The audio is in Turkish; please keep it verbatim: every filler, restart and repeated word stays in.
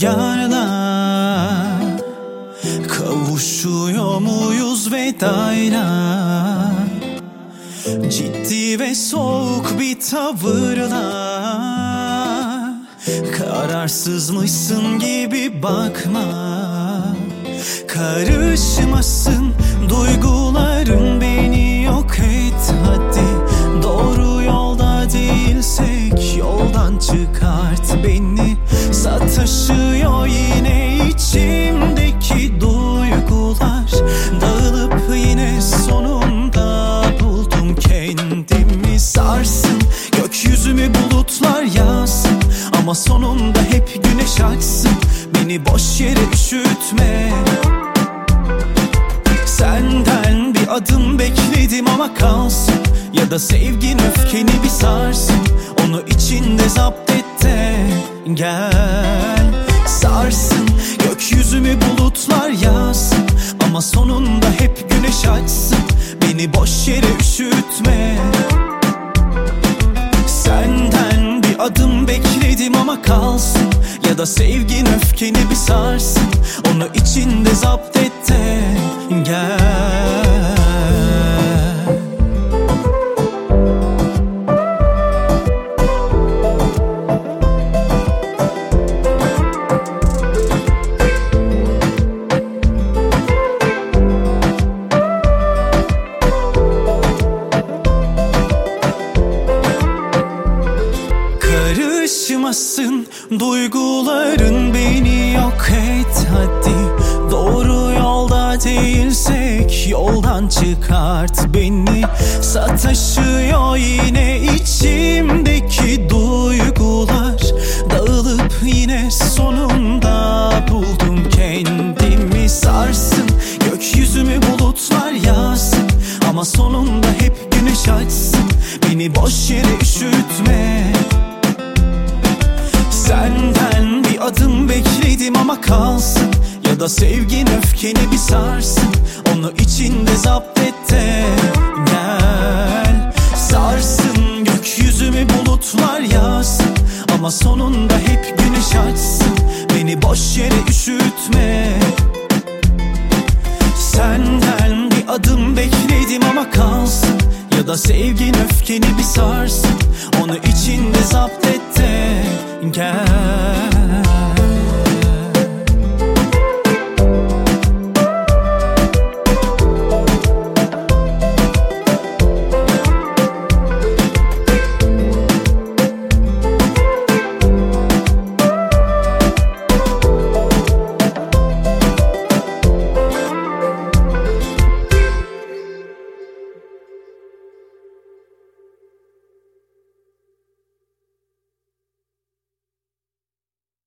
rüzgarla kavuşuyor muyuz vedayla? Ciddi ve soğuk bir tavırla kararsızmışsın gibi bakma. Karışmasın duyguların, beni yok et hadi. Doğru yolda değilsek yoldan çıkart beni. Sataşıyor yine içimdeki duygular, dağılıp yine sonunda buldum kendimi. Sarsın gökyüzümü bulutlar yağsın, ama sonunda hep güneş açsın. Beni boş yere üşütme. Senden bir adım bekledim ama kalsın, ya da sevgin öfkeni bir sarsın. Onu içinde zapt et de gel. Sarsın gökyüzümü bulutlar yağsın, ama sonunda hep güneş açsın. Beni boş yere üşütme. Senden bir adım bekledim ama kalsın, ya da sevgin öfkeni bir sarsın. Onu içinde zapt et de gel. Karışmasın duyguların, beni yok et hadi. Doğru yolda değilsek yoldan çıkart beni. Sataşıyor yine içimdeki duygular, dağılıp yine sonunda buldum kendimi. Sarsın gökyüzümü bulutlar yağsın, ama sonunda hep güneş açsın. Beni boş yere üşütme. Senden bir adım bekledim ama kalsın, ya da sevgin öfkeni bir sarsın. Onu içinde zapt et de gel. Sarsın gökyüzümü bulutlar yağsın, ama sonunda hep güneş açsın. Beni boş yere üşütme. Senden bir adım bekledim ama kalsın, ya da sevgin öfkeni bir sarsın. Onu içinde zapt et de gel.